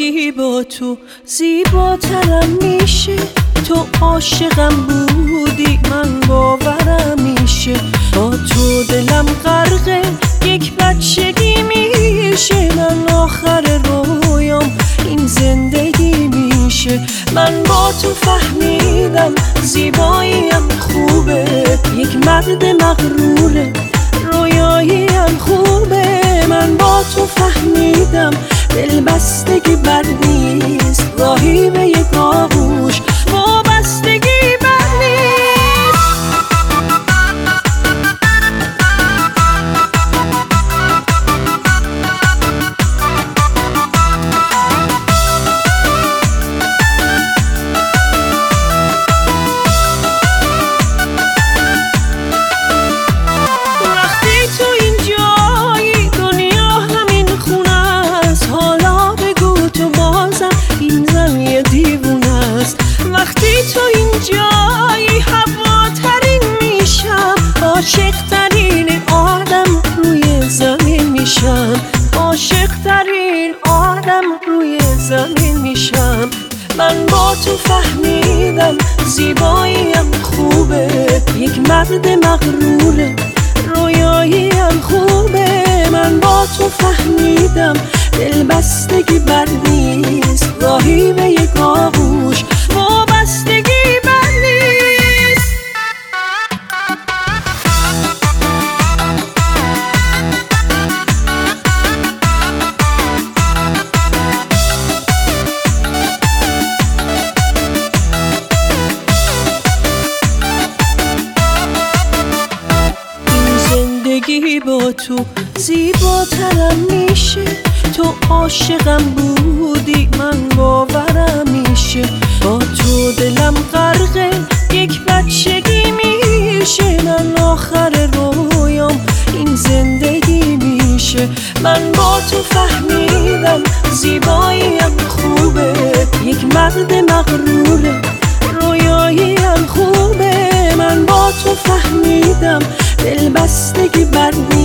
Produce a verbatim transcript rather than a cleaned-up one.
زندگی با تو زیباترم میشه. تو عاشقم بودی من باورم میشه. با تو دلم غرقه یک بچگی میشه. من آخر رویام این زندگی میشه. من با تو فهمیدم زیباییم خوبه. یک مرد مغروره رویاییم خوبه. من با تو فهمیدم دل بستگی بر نیست. راهی به یک آغوش وابستگی بر نیست. وقتی تو اینجایی دنیا همین خونه است. حالا بگو تو بازم این زمین دیوونه است. وقتی تو اینجایی هواترین میشم. عاشق ترین آدم روی زمین میشم. عاشق ترین آدم روی زمین میشم. من با تو فهمیدم زیباییم خوبه. یک مرد مغروره رویاییم خوبه. من با تو فهمیدم دل بستگی بر نیست. راهی به یک آغوش وابستگی بر نیست. این زندگی با تو زیباترم میشه. تو عاشقم بودی من باورم میشه. با تو دلم غرقه یک بچگی میشه. من آخر رویام این زندگی میشه. من با تو فهمیدم زیباییم خوبه. یک مرد مغروره رویاییم خوبه. من با تو فهمیدم دل بستگی بر